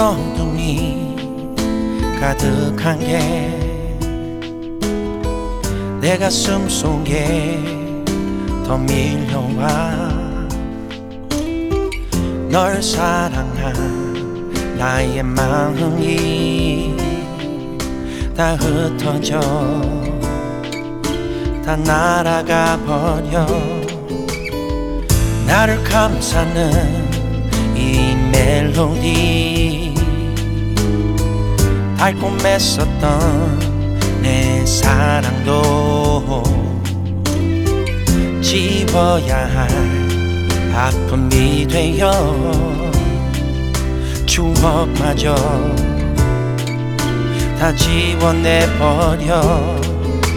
어둠이 가득한 게 내 가슴 속에 더 밀려와 널 사랑한 나의 마음이 다 흩어져 다 날아가 버려 나를 감싸는 이 멜로디 달콤했었던 내 사랑도 지워야 할 아픔이 되어 추억마저 다 지워내버려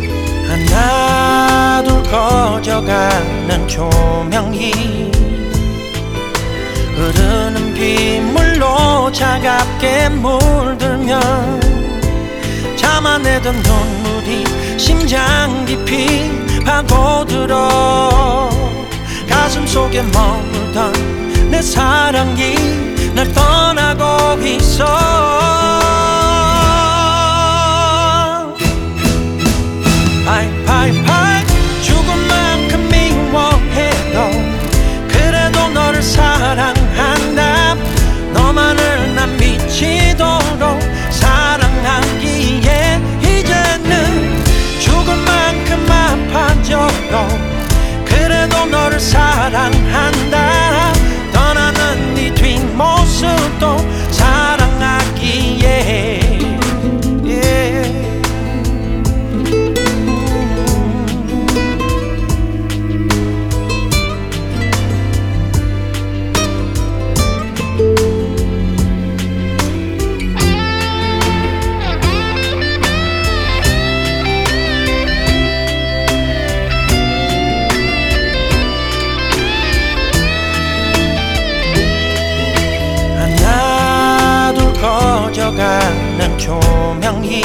하나 둘 꺼져가는 조명이 흐르는 빗물로 차갑게 물들면 참아내던 눈물이 심장 깊이 파고들어 가슴 속에 머물던 내 사랑이 날 떠나고 있어 팔팔팔 죽은 만큼 미워해도 그래도 너를 사랑한다 너만을 난 미치도록 사랑하기에 이제는 죽을 만큼 아파져도 그래도 너를 사랑한다 떠나는 네 뒷모습도 사랑하기에 꺼져가는 조명이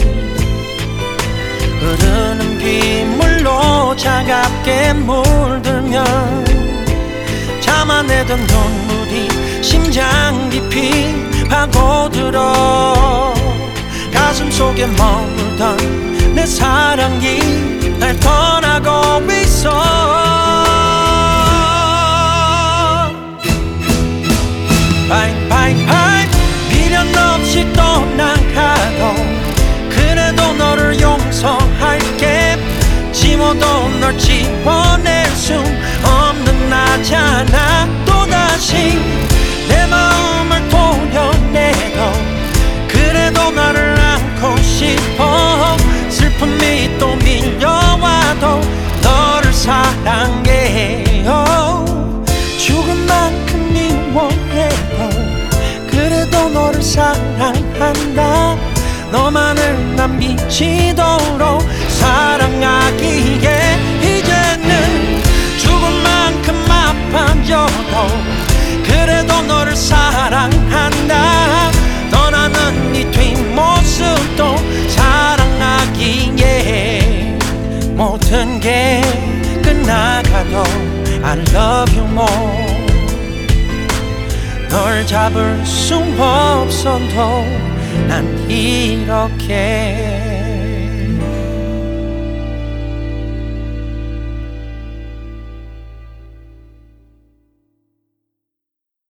흐르는 빗물로 차갑게 물들면 참아내던 눈물이 심장 깊이 파고들어 가슴 속에 머물던 내 사랑이 날 떠나고 있어 파이파이파이 미련 없이 떠나가도 그래도 너를 용서할게 지워도 널 지워낼 수 없는 나잖아 또다시 내 마음을 도려내도 그래도 나를 안고 싶어 슬픔이 또 밀려와도 너를 사랑해 죽은 만큼 미워해도 그래도 너를 사랑한다 너만을 난 미치도록 사랑하기에 이제는 죽을 만큼 아파져도 그래도 너를 사랑한다 떠나는 네 뒷모습도 사랑하기에 모든 게 끝나가도 I love you more 널 잡을 수 없어도 난 이렇게